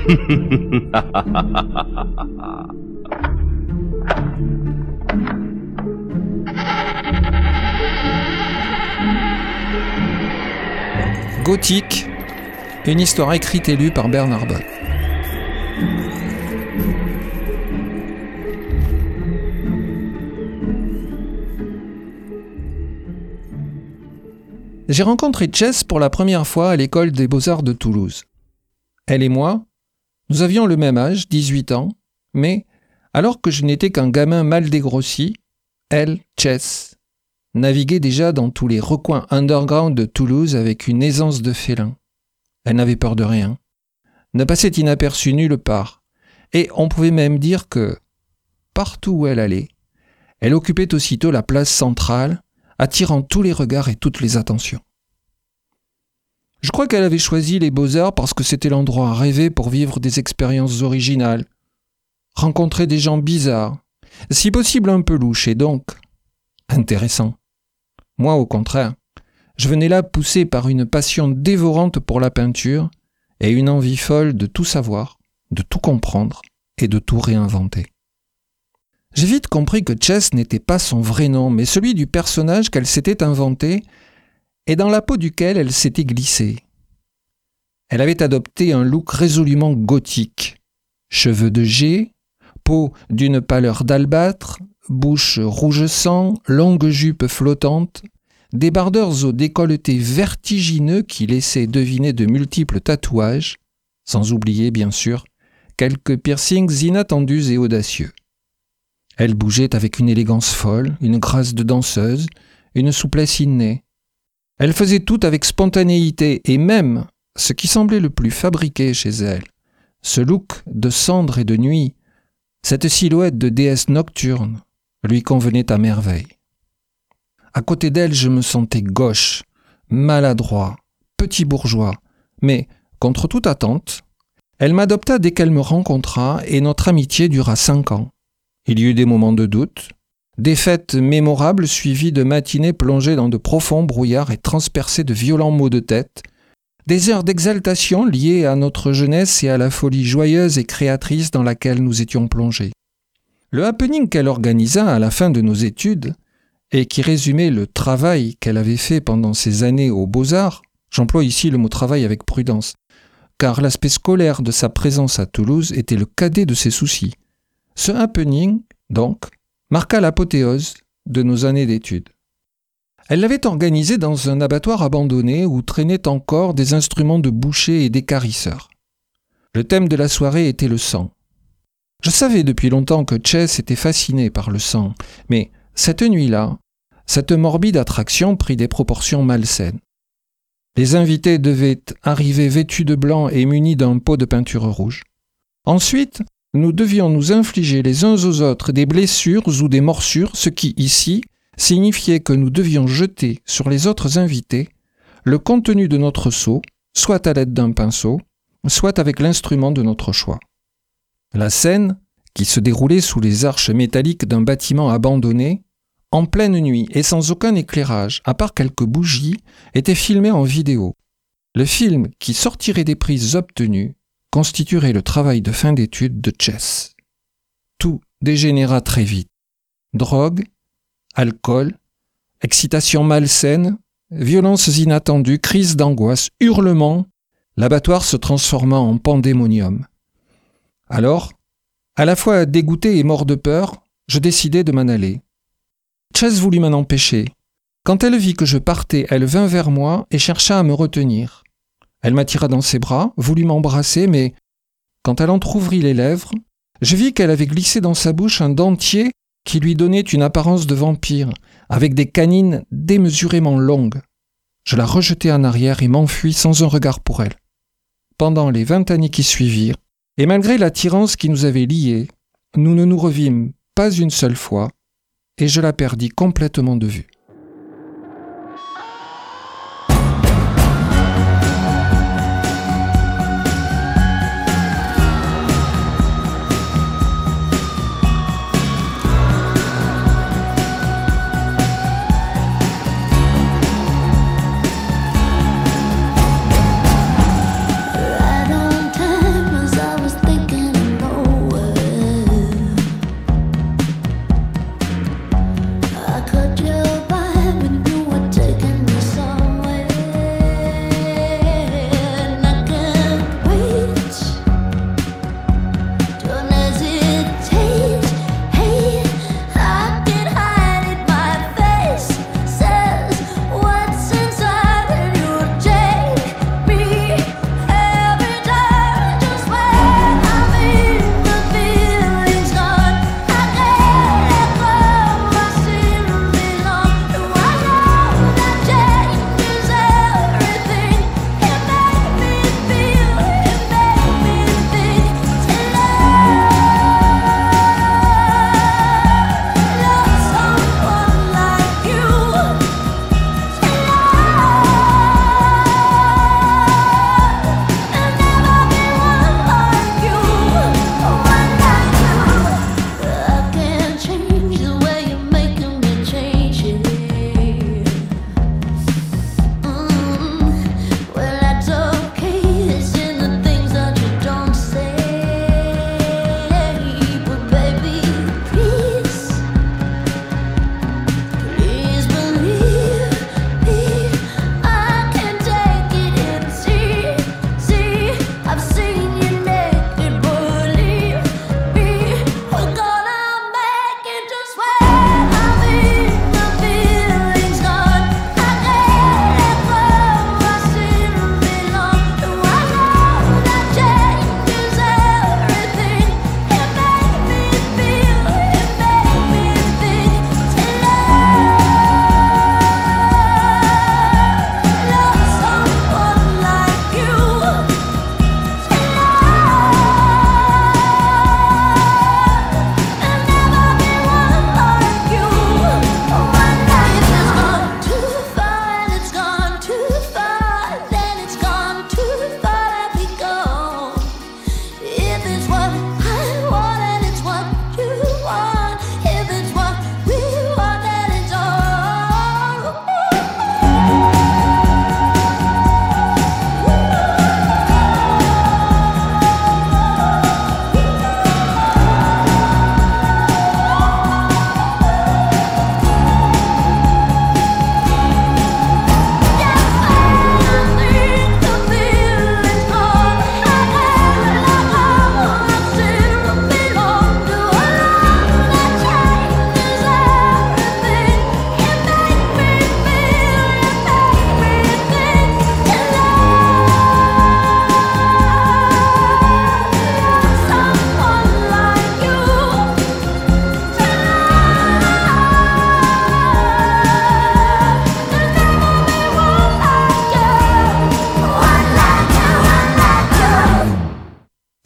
Gothique, une histoire écrite et lue par Bernard Boll. J'ai rencontré Chess pour la première fois à l'école des Beaux-Arts de Toulouse. Elle et moi, nous avions le même âge, 18 ans, mais alors que je n'étais qu'un gamin mal dégrossi, elle, Chess, naviguait déjà dans tous les recoins underground de Toulouse avec une aisance de félin. Elle n'avait peur de rien, ne passait inaperçue nulle part, et on pouvait même dire que, partout où elle allait, elle occupait aussitôt la place centrale, attirant tous les regards et toutes les attentions. Je crois qu'elle avait choisi les Beaux-Arts parce que c'était l'endroit rêvé pour vivre des expériences originales, rencontrer des gens bizarres, si possible un peu louches et donc intéressants. Moi, au contraire, je venais là poussé par une passion dévorante pour la peinture et une envie folle de tout savoir, de tout comprendre et de tout réinventer. J'ai vite compris que Chess n'était pas son vrai nom, mais celui du personnage qu'elle s'était inventé et dans la peau duquel elle s'était glissée. Elle avait adopté un look résolument gothique. Cheveux de G, peau d'une pâleur d'albâtre, bouche rouge sang, longue jupe flottante, débardeurs au décolleté vertigineux qui laissaient deviner de multiples tatouages, sans oublier, bien sûr, quelques piercings inattendus et audacieux. Elle bougeait avec une élégance folle, une grâce de danseuse, une souplesse innée. Elle faisait tout avec spontanéité et même, ce qui semblait le plus fabriqué chez elle, ce look de cendre et de nuit, cette silhouette de déesse nocturne, lui convenait à merveille. À côté d'elle, je me sentais gauche, maladroit, petit bourgeois, mais, contre toute attente, elle m'adopta dès qu'elle me rencontra et notre amitié dura 5 ans. Il y eut des moments de doute, des fêtes mémorables suivies de matinées plongées dans de profonds brouillards et transpercées de violents maux de tête, des heures d'exaltation liées à notre jeunesse et à la folie joyeuse et créatrice dans laquelle nous étions plongés. Le happening qu'elle organisa à la fin de nos études, et qui résumait le travail qu'elle avait fait pendant ces années aux Beaux-Arts, j'emploie ici le mot travail avec prudence, car l'aspect scolaire de sa présence à Toulouse était le cadet de ses soucis. Ce happening, donc, marqua l'apothéose de nos années d'études. Elle l'avait organisé dans un abattoir abandonné où traînaient encore des instruments de boucher et d'équarrisseurs. Le thème de la soirée était le sang. Je savais depuis longtemps que Chess était fasciné par le sang, mais cette nuit-là, cette morbide attraction prit des proportions malsaines. Les invités devaient arriver vêtus de blanc et munis d'un pot de peinture rouge. Ensuite, nous devions nous infliger les uns aux autres des blessures ou des morsures, ce qui, ici, signifiait que nous devions jeter sur les autres invités le contenu de notre seau, soit à l'aide d'un pinceau, soit avec l'instrument de notre choix. La scène, qui se déroulait sous les arches métalliques d'un bâtiment abandonné, en pleine nuit et sans aucun éclairage, à part quelques bougies, était filmée en vidéo. Le film, qui sortirait des prises obtenues, constituerait le travail de fin d'études de Chess. Tout dégénéra très vite. Drogue, alcool, excitation malsaine, violences inattendues, crises d'angoisse, hurlements, l'abattoir se transforma en pandémonium. Alors, à la fois dégoûté et mort de peur, je décidai de m'en aller. Chess voulut m'en empêcher. Quand elle vit que je partais, elle vint vers moi et chercha à me retenir. Elle m'attira dans ses bras, voulut m'embrasser, mais quand elle entr'ouvrit les lèvres, je vis qu'elle avait glissé dans sa bouche un dentier qui lui donnait une apparence de vampire, avec des canines démesurément longues. Je la rejetai en arrière et m'enfuis sans un regard pour elle. Pendant les 20 années qui suivirent, et malgré l'attirance qui nous avait liés, nous ne nous revîmes pas une seule fois, et je la perdis complètement de vue.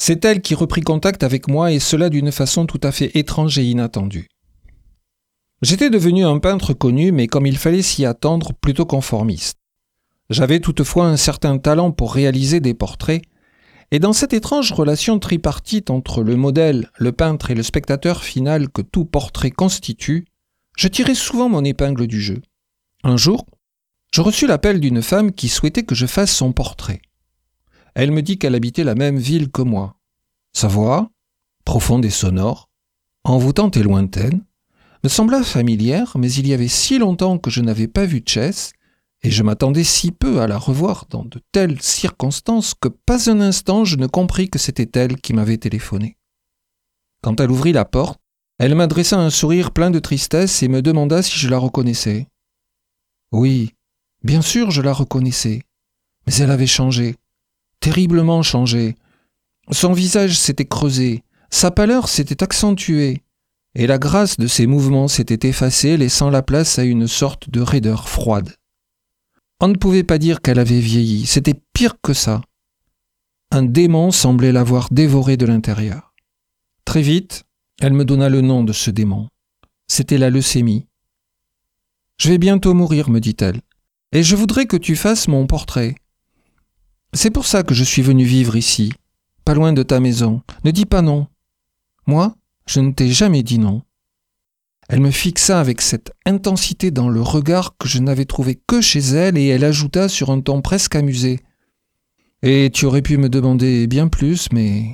C'est elle qui reprit contact avec moi, et cela d'une façon tout à fait étrange et inattendue. J'étais devenu un peintre connu, mais comme il fallait s'y attendre, plutôt conformiste. J'avais toutefois un certain talent pour réaliser des portraits, et dans cette étrange relation tripartite entre le modèle, le peintre et le spectateur final que tout portrait constitue, je tirais souvent mon épingle du jeu. Un jour, je reçus l'appel d'une femme qui souhaitait que je fasse son portrait. Elle me dit qu'elle habitait la même ville que moi. Sa voix, profonde et sonore, envoûtante et lointaine, me sembla familière, mais il y avait si longtemps que je n'avais pas vu Chess, et je m'attendais si peu à la revoir dans de telles circonstances que pas un instant je ne compris que c'était elle qui m'avait téléphoné. Quand elle ouvrit la porte, elle m'adressa un sourire plein de tristesse et me demanda si je la reconnaissais. Oui, bien sûr je la reconnaissais, mais elle avait changé, terriblement changé. Son visage s'était creusé, sa pâleur s'était accentuée, et la grâce de ses mouvements s'était effacée, laissant la place à une sorte de raideur froide. On ne pouvait pas dire qu'elle avait vieilli, c'était pire que ça. Un démon semblait l'avoir dévorée de l'intérieur. Très vite, elle me donna le nom de ce démon. C'était la leucémie. « Je vais bientôt mourir, me dit-elle, et je voudrais que tu fasses mon portrait. C'est pour ça que je suis venu vivre ici, pas loin de ta maison. Ne dis pas non. Moi, je ne t'ai jamais dit non. » Elle me fixa avec cette intensité dans le regard que je n'avais trouvé que chez elle, et elle ajouta sur un ton presque amusé. « Et tu aurais pu me demander bien plus, mais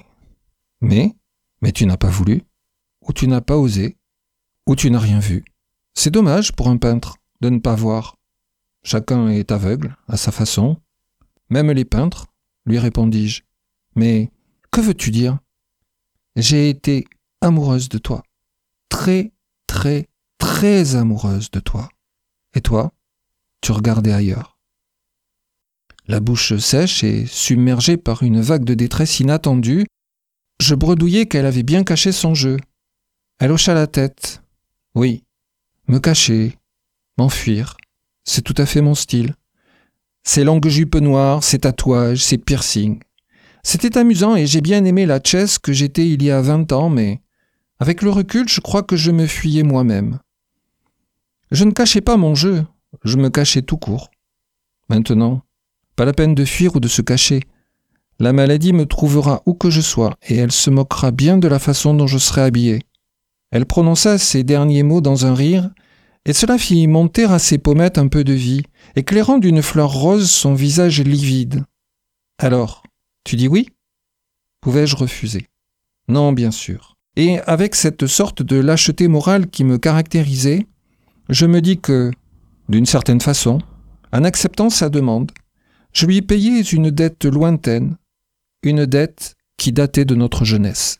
tu n'as pas voulu, ou tu n'as pas osé, ou tu n'as rien vu. C'est dommage pour un peintre de ne pas voir. Chacun est aveugle à sa façon. Même les peintres, lui répondis-je. Mais que veux-tu dire ? J'ai été amoureuse de toi. Très, très, très amoureuse de toi. Et toi, tu regardais ailleurs. » La bouche sèche et submergée par une vague de détresse inattendue, je bredouillai qu'elle avait bien caché son jeu. Elle hocha la tête. Oui, me cacher, m'enfuir, c'est tout à fait mon style. Ces longues jupes noires, ces tatouages, ces piercings. C'était amusant et j'ai bien aimé la Chess que j'étais il y a 20 ans, mais avec le recul, je crois que je me fuyais moi-même. Je ne cachais pas mon jeu, je me cachais tout court. Maintenant, pas la peine de fuir ou de se cacher. La maladie me trouvera où que je sois, et elle se moquera bien de la façon dont je serai habillé. Elle prononça ces derniers mots dans un rire, et cela fit monter à ses pommettes un peu de vie, éclairant d'une fleur rose son visage livide. « Alors, tu dis oui ?» Pouvais-je refuser ? Non, bien sûr. Et avec cette sorte de lâcheté morale qui me caractérisait, je me dis que, d'une certaine façon, en acceptant sa demande, je lui payais une dette lointaine, une dette qui datait de notre jeunesse.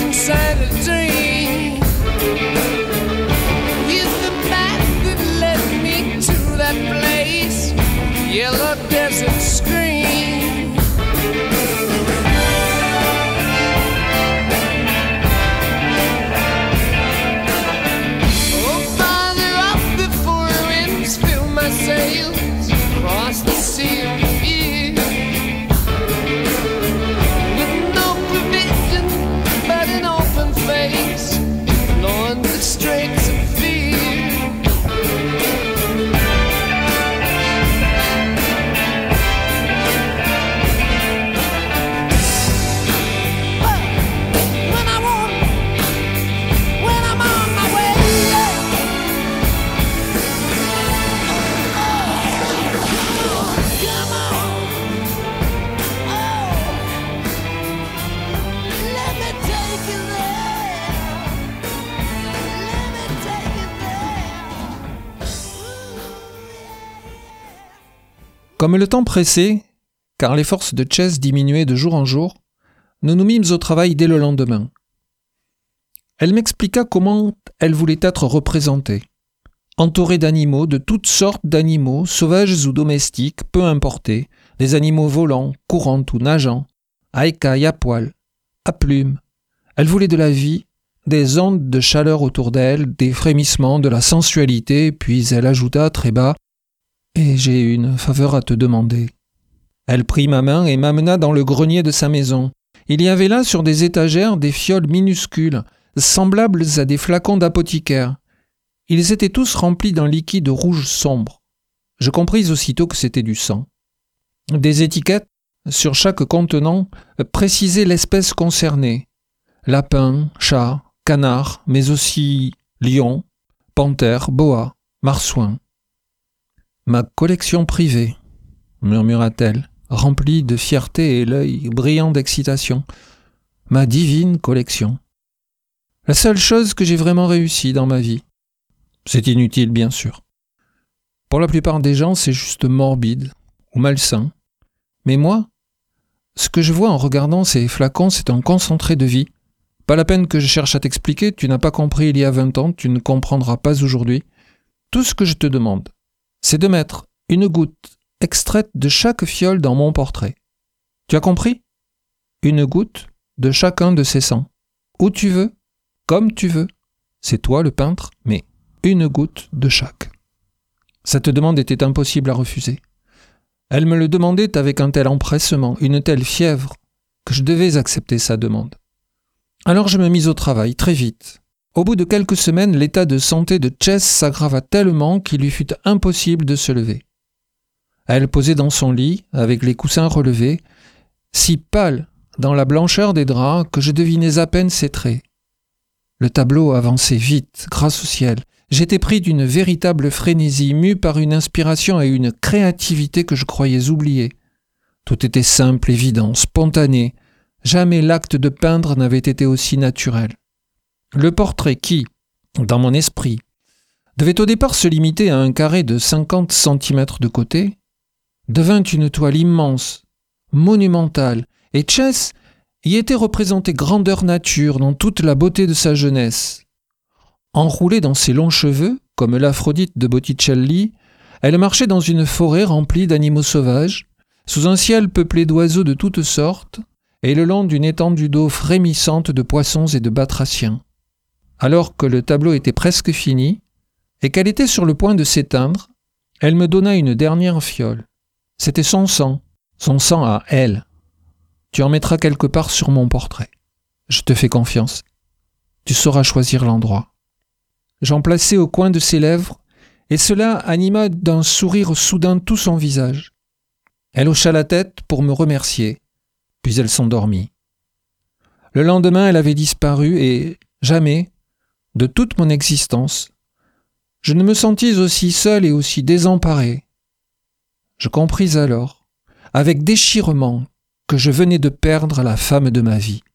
Inside a dream, he's the path that led Comme le temps pressait, car les forces de Chess diminuaient de jour en jour, nous nous mîmes au travail dès le lendemain. Elle m'expliqua comment elle voulait être représentée. Entourée d'animaux, de toutes sortes d'animaux, sauvages ou domestiques, peu importés, des animaux volants, courants ou nageants, à écailles, à poils, à plumes. Elle voulait de la vie, des ondes de chaleur autour d'elle, des frémissements, de la sensualité, puis elle ajouta très bas « Et j'ai une faveur à te demander ». Elle prit ma main et m'amena dans le grenier de sa maison. Il y avait là sur des étagères des fioles minuscules, semblables à des flacons d'apothicaire. Ils étaient tous remplis d'un liquide rouge sombre. Je compris aussitôt que c'était du sang. Des étiquettes, sur chaque contenant, précisaient l'espèce concernée. Lapin, chat, canard, mais aussi lion, panthère, boa, marsouin. « Ma collection privée », murmura-t-elle, remplie de fierté et l'œil brillant d'excitation. « Ma divine collection. La seule chose que j'ai vraiment réussi dans ma vie. C'est inutile, bien sûr. Pour la plupart des gens, c'est juste morbide ou malsain. Mais moi, ce que je vois en regardant ces flacons, c'est un concentré de vie. Pas la peine que je cherche à t'expliquer, tu n'as pas compris il y a 20 ans, tu ne comprendras pas aujourd'hui. Tout ce que je te demande, c'est de mettre une goutte extraite de chaque fiole dans mon portrait. Tu as compris ? Une goutte de chacun de ces sangs. Où tu veux, comme tu veux. C'est toi le peintre, mais une goutte de chaque. Cette demande était impossible à refuser. Elle me le demandait avec un tel empressement, une telle fièvre, que je devais accepter sa demande. Alors je me mis au travail, très vite. Au bout de quelques semaines, l'état de santé de Chess s'aggrava tellement qu'il lui fut impossible de se lever. Elle posait dans son lit, avec les coussins relevés, si pâle dans la blancheur des draps que je devinais à peine ses traits. Le tableau avançait vite, grâce au ciel. J'étais pris d'une véritable frénésie, mû par une inspiration et une créativité que je croyais oublier. Tout était simple, évident, spontané. Jamais l'acte de peindre n'avait été aussi naturel. Le portrait qui, dans mon esprit, devait au départ se limiter à un carré de 50 cm de côté, devint une toile immense, monumentale, et Chess y était représenté grandeur nature dans toute la beauté de sa jeunesse. Enroulée dans ses longs cheveux, comme l'Aphrodite de Botticelli, elle marchait dans une forêt remplie d'animaux sauvages, sous un ciel peuplé d'oiseaux de toutes sortes, et le long d'une étendue d'eau frémissante de poissons et de batraciens. Alors que le tableau était presque fini, et qu'elle était sur le point de s'éteindre, elle me donna une dernière fiole. C'était son sang à elle. Tu en mettras quelque part sur mon portrait. Je te fais confiance. Tu sauras choisir l'endroit. J'en plaçai au coin de ses lèvres, et cela anima d'un sourire soudain tout son visage. Elle hocha la tête pour me remercier, puis elle s'endormit. Le lendemain, elle avait disparu, et jamais, de toute mon existence, je ne me sentis aussi seul et aussi désemparé. Je compris alors, avec déchirement, que je venais de perdre la femme de ma vie.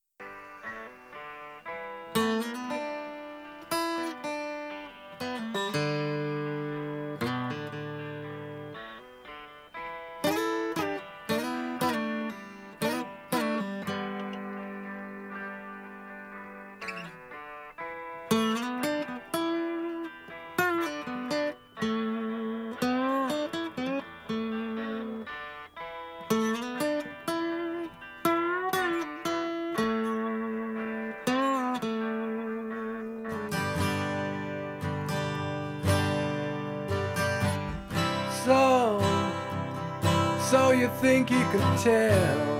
So you think you can tell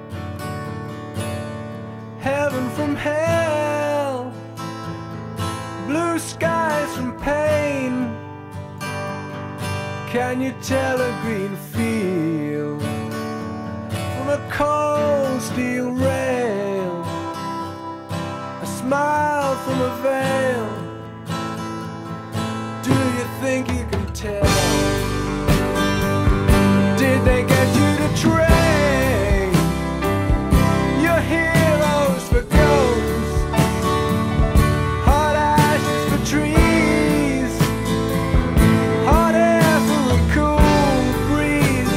heaven from hell, blue skies from pain? Can you tell a green field from a cold steel rail, a smile from a veil? Do you think you can tell? Did they get you to trade your heroes for ghosts, hot ashes for trees, hot air for a cool breeze?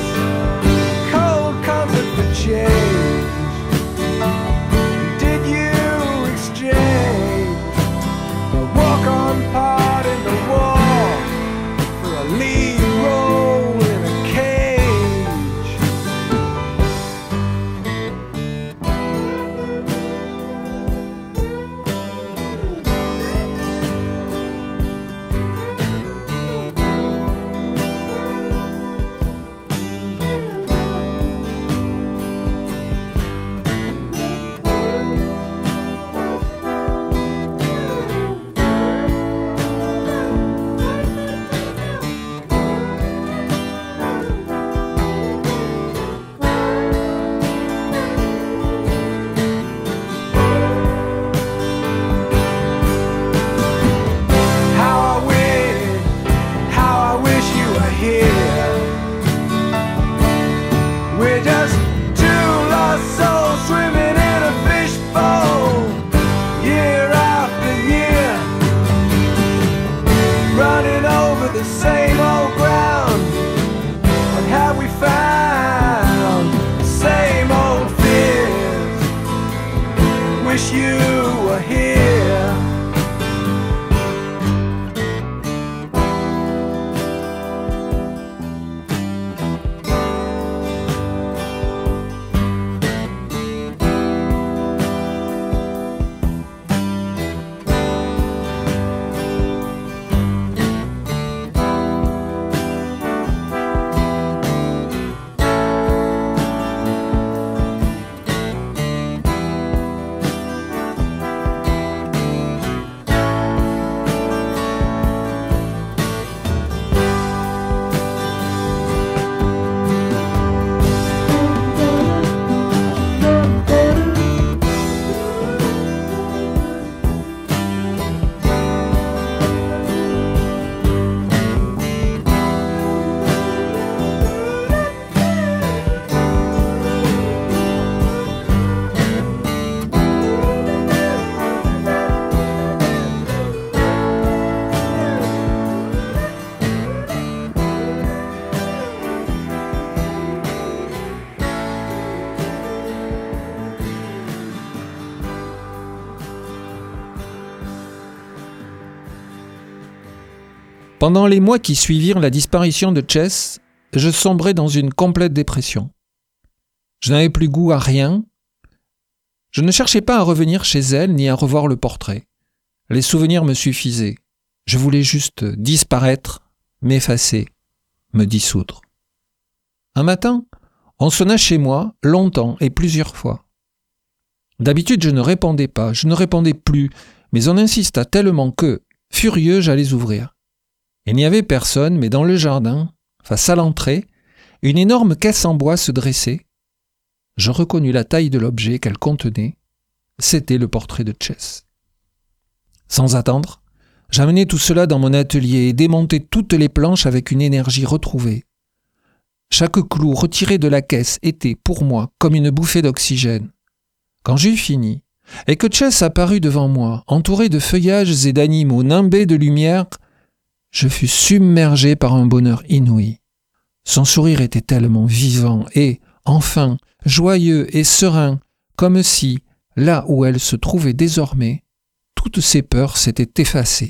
Pendant les mois qui suivirent la disparition de Chess, je sombrais dans une complète dépression. Je n'avais plus goût à rien. Je ne cherchais pas à revenir chez elle ni à revoir le portrait. Les souvenirs me suffisaient. Je voulais juste disparaître, m'effacer, me dissoudre. Un matin, on sonna chez moi, longtemps et plusieurs fois. D'habitude, je ne répondais pas, je ne répondais plus, mais on insista tellement que, furieux, j'allais ouvrir. Il n'y avait personne, mais dans le jardin, face à l'entrée, une énorme caisse en bois se dressait. Je reconnus la taille de l'objet qu'elle contenait. C'était le portrait de Chess. Sans attendre, j'amenai tout cela dans mon atelier et démontai toutes les planches avec une énergie retrouvée. Chaque clou retiré de la caisse était, pour moi, comme une bouffée d'oxygène. Quand j'eus fini, et que Chess apparut devant moi, entouré de feuillages et d'animaux nimbés de lumière, je fus submergé par un bonheur inouï. Son sourire était tellement vivant et, enfin, joyeux et serein, comme si, là où elle se trouvait désormais, toutes ses peurs s'étaient effacées.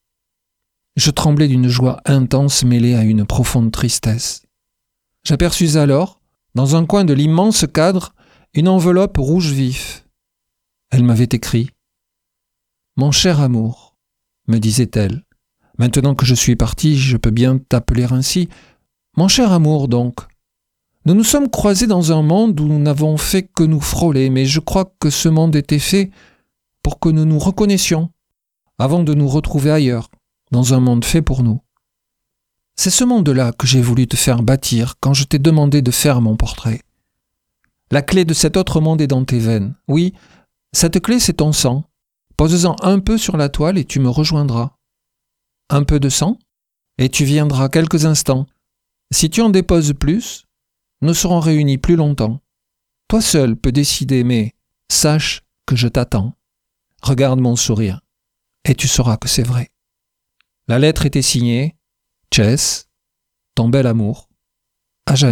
Je tremblais d'une joie intense mêlée à une profonde tristesse. J'aperçus alors, dans un coin de l'immense cadre, une enveloppe rouge vif. Elle m'avait écrit « Mon cher amour », me disait-elle. « Maintenant que je suis parti, je peux bien t'appeler ainsi. Mon cher amour, donc. Nous nous sommes croisés dans un monde où nous n'avons fait que nous frôler, mais je crois que ce monde était fait pour que nous nous reconnaissions, avant de nous retrouver ailleurs, dans un monde fait pour nous. C'est ce monde-là que j'ai voulu te faire bâtir quand je t'ai demandé de faire mon portrait. La clé de cet autre monde est dans tes veines. Oui, cette clé, c'est ton sang. Pose-en un peu sur la toile et tu me rejoindras. Un peu de sang, et tu viendras quelques instants. Si tu en déposes plus, nous serons réunis plus longtemps. Toi seul peux décider, mais sache que je t'attends. Regarde mon sourire, et tu sauras que c'est vrai. » La lettre était signée « Chess, ton bel amour, à jamais. »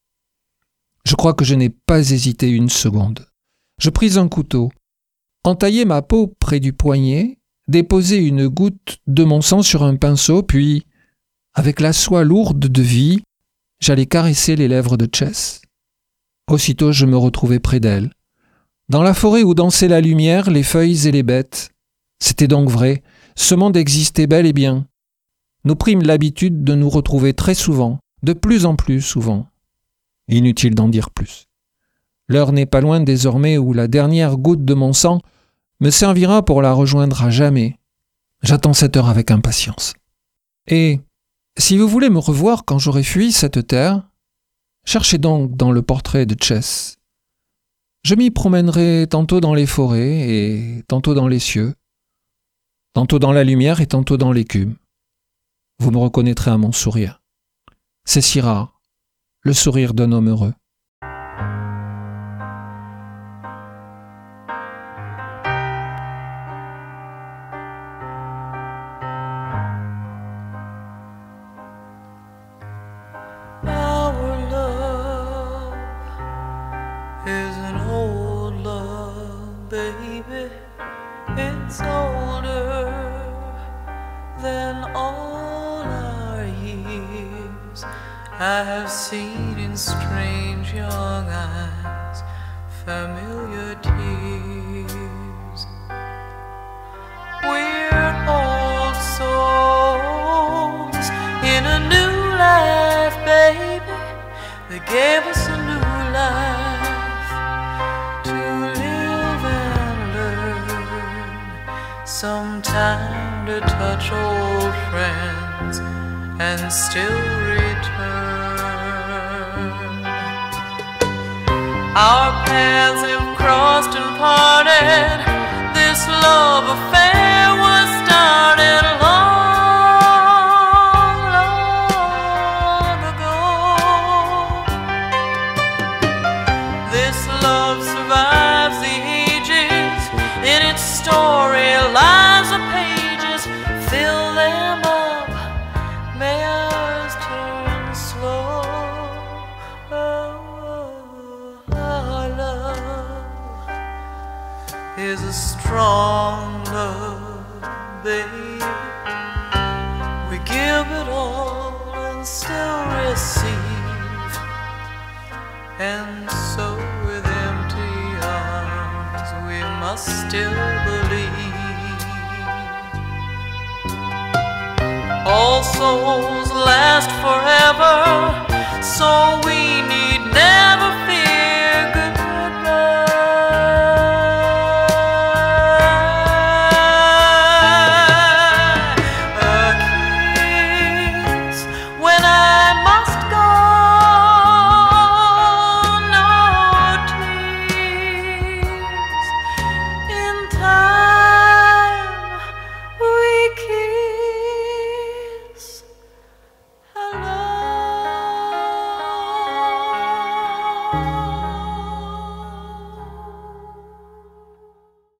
Je crois que je n'ai pas hésité une seconde. Je pris un couteau, entaillai ma peau près du poignet, déposai une goutte de mon sang sur un pinceau, puis, avec la soie lourde de vie, j'allais caresser les lèvres de Chess. Aussitôt, je me retrouvai près d'elle. Dans la forêt où dansait la lumière, les feuilles et les bêtes. C'était donc vrai, ce monde existait bel et bien. Nous prîmes l'habitude de nous retrouver très souvent, de plus en plus souvent. Inutile d'en dire plus. L'heure n'est pas loin désormais où la dernière goutte de mon sang me servira pour la rejoindre à jamais. J'attends cette heure avec impatience. Et si vous voulez me revoir quand j'aurai fui cette terre, cherchez donc dans le portrait de Chess. Je m'y promènerai tantôt dans les forêts et tantôt dans les cieux, tantôt dans la lumière et tantôt dans l'écume. Vous me reconnaîtrez à mon sourire. C'est si rare, le sourire d'un homme heureux. Baby, it's older than all our years. I have seen in strange young eyes familiar tears. We're old souls in a new life, baby. They gave us a new life. Some time to touch old friends and still return. Our paths have crossed and parted. This love affair was started long, long ago. This love survives the ages in its story. Lives of pages, fill them up. May ours turn slow. Our love is a strong love, baby. We give it all and still receive, and so with empty arms we must still believe. All souls last forever, so we need never